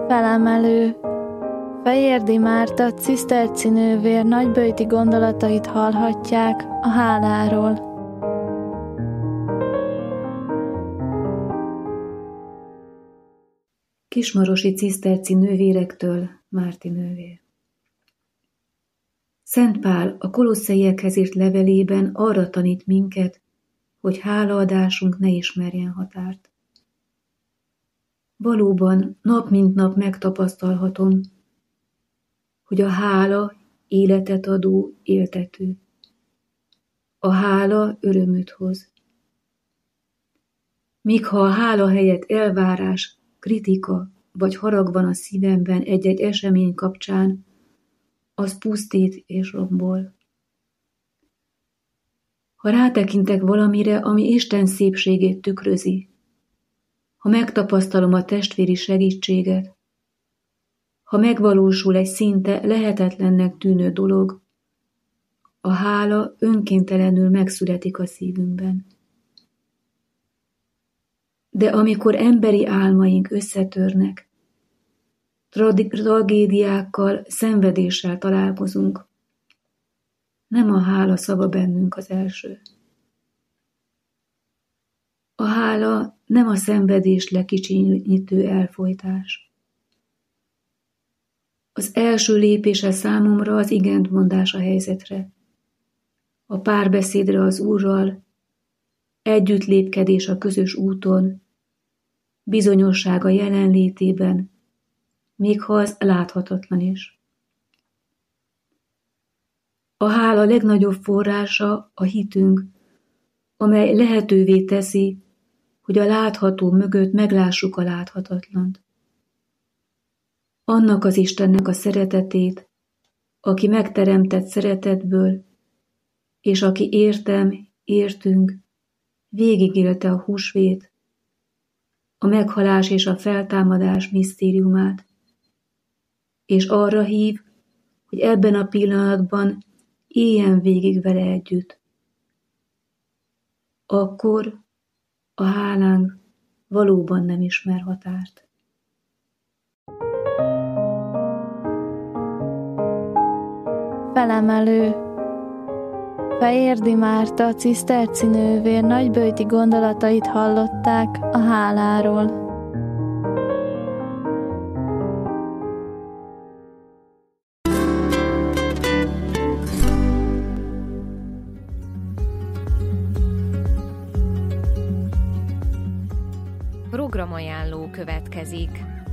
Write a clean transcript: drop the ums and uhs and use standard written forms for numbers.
Felemelő. Fejérdi Márta ciszterci nővér nagyböjti gondolatait hallhatják a háláról. Kismarosi ciszterci nővérektől Márti nővér. Szent Pál a Kolosszaiekhez írt levelében arra tanít minket, hogy hálaadásunk ne ismerjen határt. Valóban nap mint nap megtapasztalhatom, hogy a hála életet adó éltető. A hála örömöt hoz. Míg ha a hála helyett elvárás, kritika vagy harag van a szívemben egy-egy esemény kapcsán, az pusztít és rombol. Ha rátekintek valamire, ami Isten szépségét tükrözi, ha megtapasztalom a testvéri segítséget, ha megvalósul egy szinte lehetetlennek tűnő dolog, a hála önkéntelenül megszületik a szívünkben. De amikor emberi álmaink összetörnek, tragédiákkal, szenvedéssel találkozunk, nem a hála szava bennünk az első. A hála nem a szenvedés lekicsinyítő elfojtás. Az első lépése számomra az igentmondás a helyzetre, a párbeszédre az Úrral, együttlépkedés a közös úton, bizonyosság a jelenlétében, még ha az láthatatlan is. A hála legnagyobb forrása a hitünk, amely lehetővé teszi, hogy a látható mögött meglássuk a láthatatlant. Annak az Istennek a szeretetét, aki megteremtett szeretetből, és aki értünk, végigélte a húsvét, a meghalás és a feltámadás misztériumát, és arra hív, hogy ebben a pillanatban éljen végig vele együtt. Akkor a hálánk valóban nem ismer határt. Felemelő. Fejérdi Márta ciszterci nővér nagyböjti gondolatait hallották a háláról. Programajánló következik.